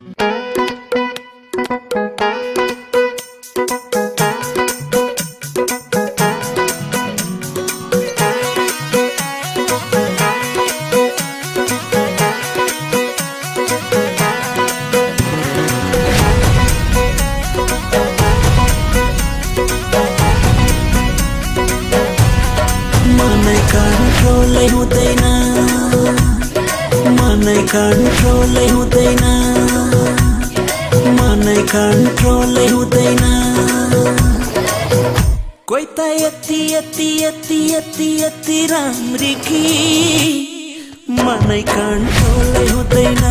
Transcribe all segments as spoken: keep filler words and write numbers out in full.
Control हुँदैन मनै control हुँदैन मनै control हुँदैन कोही त यति यति यति यति यति राम्री कि मनै control हुँदैन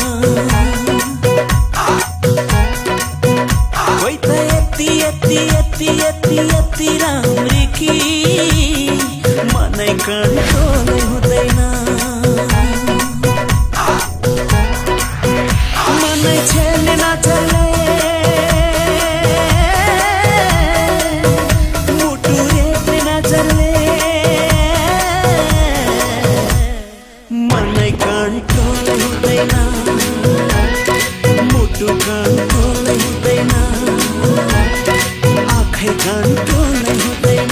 कोही त यति यति यति यति यति राम्री कि मनै control हुँदैन मनै छेल्ने नचल्ने मुटु रेट्ने नचल्ने मनै control हुँदैन मुटु control हुँदैन आँखै control हुँदैन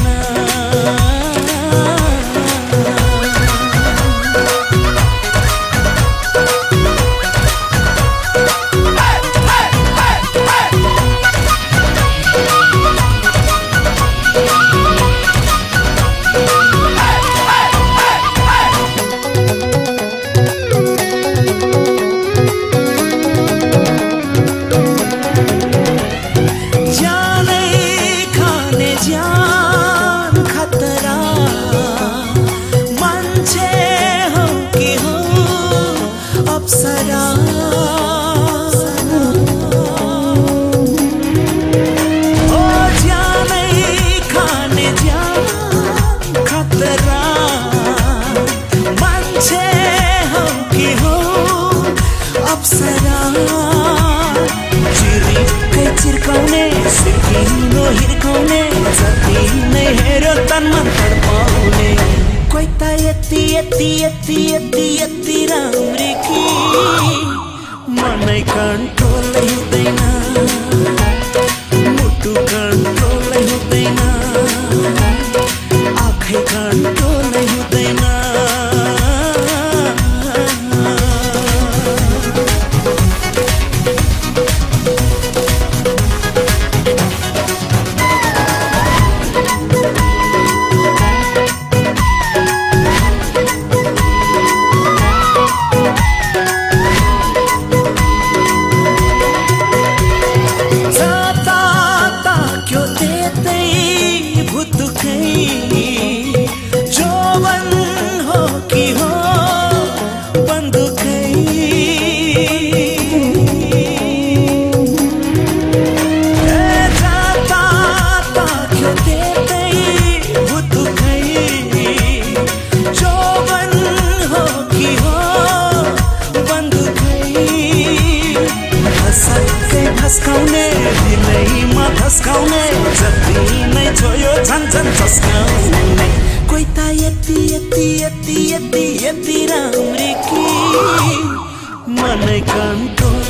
कोही त यति यति यति यति यति राम्री कि मनै control हुँदैन मुटु control हुँदैन आँखै control हुँदैन धस्काउने दिलैमा धस्काउने जति नै छोयो झन् झन् झस्काउने कोही त यति यति यति यति यति राम्री कि मनै control